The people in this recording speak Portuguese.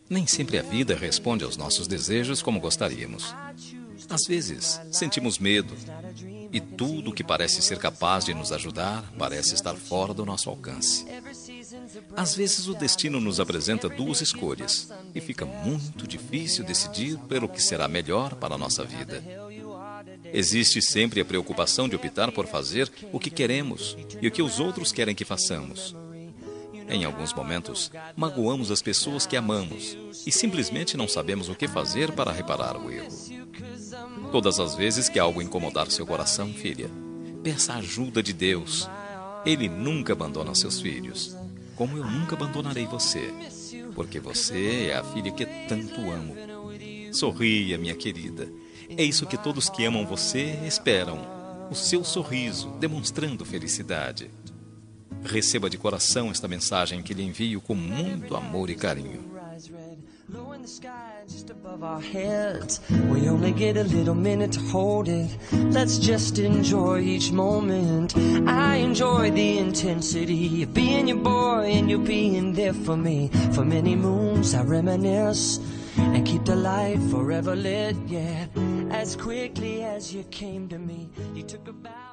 Nem sempre a vida responde aos nossos desejos como gostaríamos. Às vezes, sentimos medo e tudo que parece ser capaz de nos ajudar parece estar fora do nosso alcance. Às vezes, o destino nos apresenta duas escolhas e fica muito difícil decidir pelo que será melhor para a nossa vida. Existe sempre a preocupação de optar por fazer o que queremos e o que os outros querem que façamos. Em alguns momentos, magoamos as pessoas que amamos e simplesmente não sabemos o que fazer para reparar o erro. Todas as vezes que algo incomodar seu coração, filha, peça a ajuda de Deus. Ele nunca abandona seus filhos, como eu nunca abandonarei você, porque você é a filha que tanto amo. Sorria, minha querida. É isso que todos que amam você esperam, o seu sorriso demonstrando felicidade. Receba de coração esta mensagem que lhe envio com muito amor e carinho. Low in the sky, just above our heads. We only get a little minute to hold it. Let's just enjoy each moment. I enjoy the intensity of being your boy and you being there for me. For many moons I reminisce and keep the light forever lit, yeah. As quickly as you came to me, you took a bow.